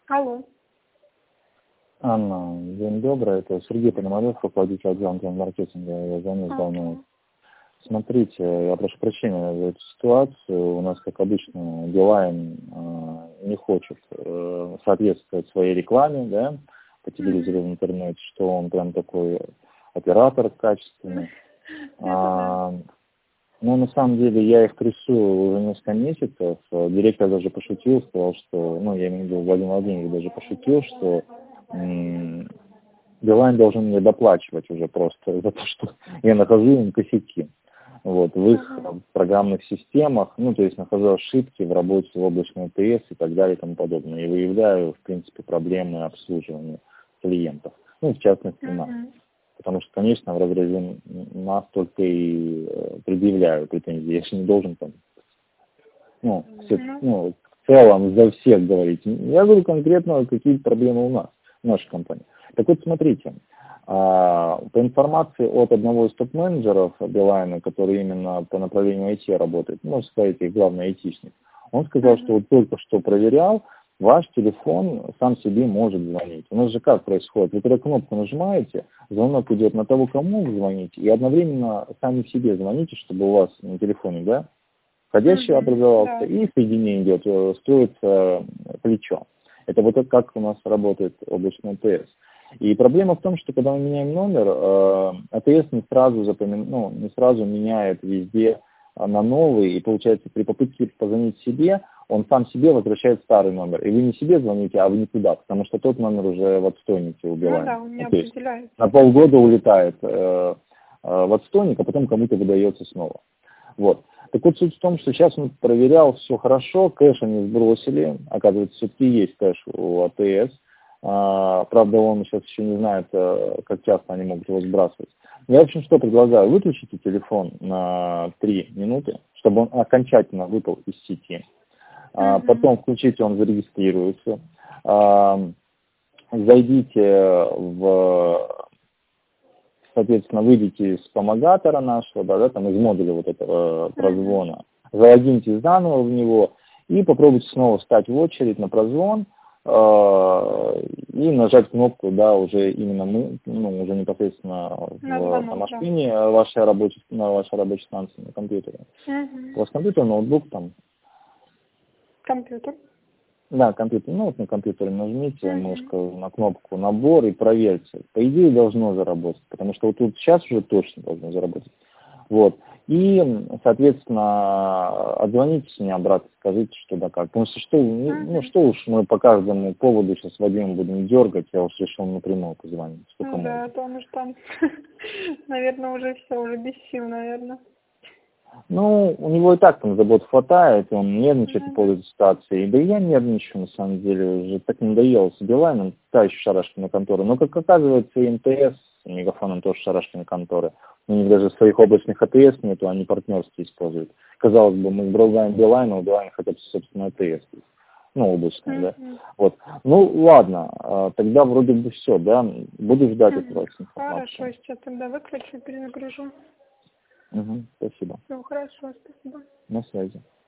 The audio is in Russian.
Алло. Анна, день добрый. Это Сергей Пономарев, руководитель отдела маркетинга. Я звоню с давно. Смотрите, я прошу прощения за эту ситуацию. У нас, как обычно, Билайн не хочет соответствовать своей рекламе, да, по телевизору, в интернете, что он прям такой оператор качественный. Но на самом деле я их прессую уже несколько месяцев. Директор даже пошутил, сказал, что, я имею в виду, Владимир Владимирович даже пошутил, что Билайн должен мне доплачивать уже просто за то, что я нахожу им косяки. Вот, в их программных системах, то есть нахожу ошибки в работе в облачной АТС и так далее и тому подобное. И выявляю, в принципе, проблемы обслуживания клиентов. В частности, нас. Потому что, конечно, в разрезе нас только и предъявляю претензии. Я же не должен там, в целом за всех говорить. Я говорю конкретно, какие проблемы у нас, в нашей компании. Так вот, смотрите, по информации от одного из топ-менеджеров Билайна, который именно по направлению IT работает, можно сказать, их главный айтишник, он сказал, что вот только что проверял, ваш телефон сам себе может звонить. У нас же как происходит? Вы когда кнопку нажимаете, звонок идет на того, кому вы звоните, и одновременно сами себе звоните, чтобы у вас на телефоне, да, входящий образовался, и соединение идет, строится плечо. Это вот как у нас работает облачный АТС. И проблема в том, что когда мы меняем номер, АТС не сразу меняет везде на новый, и получается при попытке позвонить себе, он сам себе возвращает старый номер. И вы не себе звоните, а вы не туда, потому что тот номер уже в отстойнике у Билайна. Он не определяется. На полгода улетает в отстойник, а потом кому-то выдается снова. Вот. Так вот, суть в том, что сейчас он проверял, все хорошо, кэш они сбросили, оказывается, все-таки есть кэш у АТС. Правда, он сейчас еще не знает, как часто они могут его сбрасывать. Я, в общем, что предлагаю? Выключите телефон на 3 минуты, чтобы он окончательно выпал из сети. Потом включите, он зарегистрируется. Зайдите соответственно, выйдите из спамагатора нашего, там из модуля вот этого прозвона, залогиньтесь заново в него и попробуйте снова встать в очередь на прозвон, и нажать кнопку, уже именно уже непосредственно на машине, на вашей рабочей станции, на компьютере. У вас компьютер, ноутбук там? Компьютер. Да, компьютер. На компьютере нажмите немножко на кнопку «Набор» и проверьте. По идее должно заработать, потому что вот тут сейчас уже точно должно заработать. Вот. И, соответственно, отзвонитесь мне обратно, скажите, что да как. Потому что что уж мы по каждому поводу сейчас Вадима будем дергать, я уж решил напрямую позвонить. Да, потому что, наверное, уже все, уже без сил, наверное. У него и так там забот хватает, он нервничает по поводу этой ситуации. Да и я нервничаю, на самом деле, уже так надоело с Билайном, та еще шарашкина контора. Но, как оказывается, и МТС, с Мегафоном тоже шарашкина конторы. У них даже своих облачных АТС нету, они партнерские используют. Казалось бы, мы предлагаем Билайн, а у Билайна хотя бы, собственно, АТС. Облачная, да. Вот. Ладно, тогда вроде бы все, да. Буду ждать от вас информацию. Хорошо, сейчас тогда выключу, перезагружу. Спасибо. Все, хорошо, спасибо. На связи.